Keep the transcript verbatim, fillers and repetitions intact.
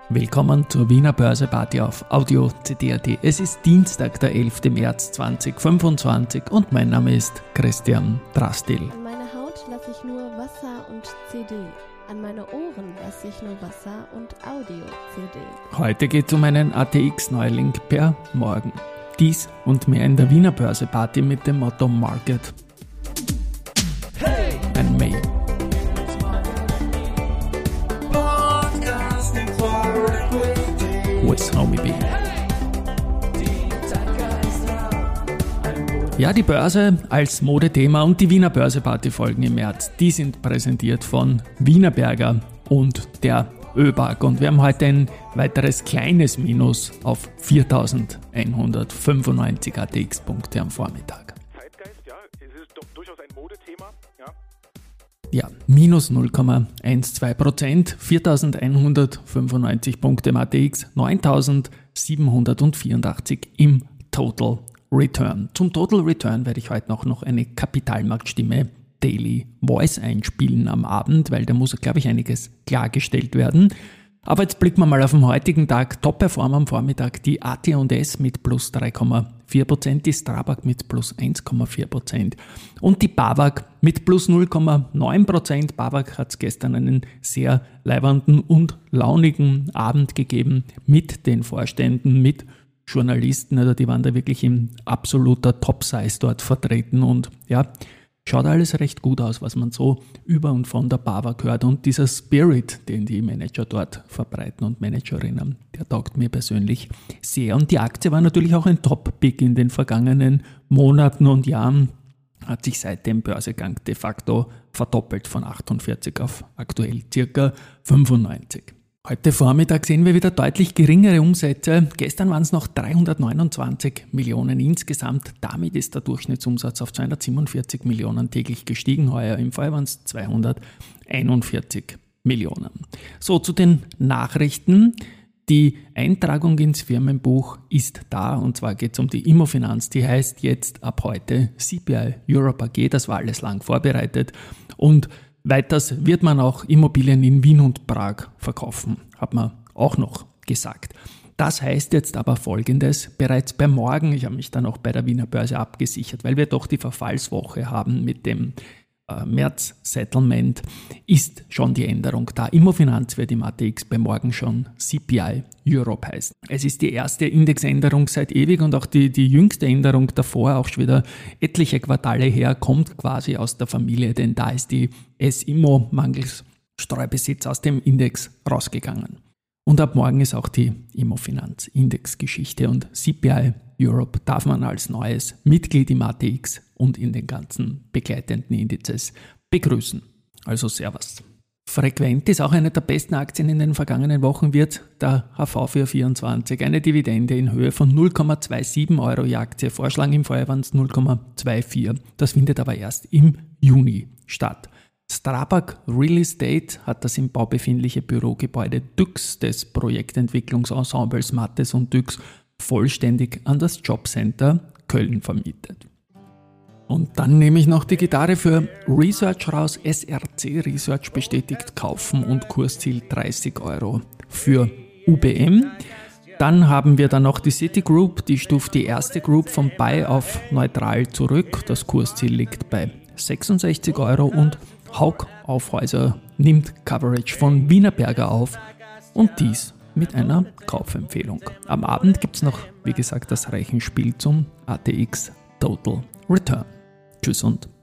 Willkommen zur Wiener Börse-Party auf Audio C D punkt A T. Es ist Dienstag, der elfter März zweitausendfünfundzwanzig und mein Name ist Christian Drastil. An meine Haut lasse ich nur Wasser und C D. An meine Ohren lasse ich nur Wasser und Audio-C D. Heute geht es um einen A T X-Neuling per Morgen. Dies und mehr in der Wiener Börse-Party mit dem Motto Market and May. With Homie B. Ja, die Börse als Modethema und die Wiener Börse-Party folgen im März. Die sind präsentiert von Wienerberger und der ÖBAG. Und wir haben heute ein weiteres kleines Minus auf viertausendeinhundertfünfundneunzig A T X-Punkte am Vormittag. Zeitgeist, ja, es ist doch durchaus ein Modethema, ja. Ja, minus null Komma zwölf Prozent, viertausendeinhundertfünfundneunzig Punkte im A T X, neuntausendsiebenhundertvierundachtzig im Total Return. Zum Total Return werde ich heute noch, noch eine Kapitalmarktstimme Daily Voice einspielen am Abend, weil da muss, glaube ich, einiges klargestellt werden. Aber jetzt blicken wir mal auf den heutigen Tag. Top-Performer am Vormittag die A T und S mit plus drei Komma vier Prozent, die Strabag mit plus eins Komma vier Prozent und die BAWAG mit plus null Komma neun Prozent. BAWAG hat es gestern einen sehr leibernden und launigen Abend gegeben mit den Vorständen, mit Journalisten. Also die waren da wirklich in absoluter Top-Size dort vertreten und ja, schaut alles recht gut aus, was man so über und von der BAWAG hört. Und dieser Spirit, den die Manager dort verbreiten und Managerinnen, der taugt mir persönlich sehr. Und die Aktie war natürlich auch ein Top-Pick in den vergangenen Monaten und Jahren. Hat sich seit dem Börsegang de facto verdoppelt von achtundvierzig auf aktuell ca. fünfundneunzig. Heute Vormittag sehen wir wieder deutlich geringere Umsätze. Gestern waren es noch dreihundertneunundzwanzig Millionen insgesamt. Damit ist der Durchschnittsumsatz auf zweihundertsiebenundvierzig Millionen täglich gestiegen. Heuer im Fall waren es zweihunderteinundvierzig Millionen. So, zu den Nachrichten. Die Eintragung ins Firmenbuch ist da und zwar geht es um die Immofinanz. Die heißt jetzt ab heute C P I Europe A G. Das war alles lang vorbereitet und weiters wird man auch Immobilien in Wien und Prag verkaufen, hat man auch noch gesagt. Das heißt jetzt aber Folgendes, bereits bei morgen, ich habe mich dann auch bei der Wiener Börse abgesichert, weil wir doch die Verfallswoche haben mit dem äh, März-Settlement, ist schon die Änderung da. Immofinanz wird im A T X bei morgen schon C P I Europe heißen. Es ist die erste Indexänderung seit ewig und auch die, die jüngste Änderung davor, auch schon wieder etliche Quartale her, kommt quasi aus der Familie, denn da ist die S-Immo mangels Streubesitz aus dem Index rausgegangen. Und ab morgen ist auch die Immofinanz-Index-Geschichte und C P I Europe darf man als neues Mitglied im A T X und in den ganzen begleitenden Indizes begrüßen. Also Servus. Frequent ist auch eine der besten Aktien in den vergangenen Wochen wird der H V vier vierundzwanzig. Eine Dividende in Höhe von null Komma siebenundzwanzig Euro je Aktie. Vorschlag im Vorjahr waren es null Komma vierundzwanzig. Das findet aber erst im Juni statt. Strabag Real Estate hat das im Bau befindliche Bürogebäude D Y X des Projektentwicklungsensembles Mattes und D Y X vollständig an das Jobcenter Köln vermietet. Und dann nehme ich noch die Gitarre für Research raus. S R C Research bestätigt Kaufen und Kursziel dreißig Euro für U B M. Dann haben wir dann noch die Citigroup, die stuft die erste Group von Buy auf neutral zurück. Das Kursziel liegt bei sechsundsechzig Euro und Hauck Aufhäuser nimmt Coverage von Wienerberger auf und dies mit einer Kaufempfehlung. Am Abend gibt es noch, wie gesagt, das Rechenspiel zum A T X Total Return. Tschüss und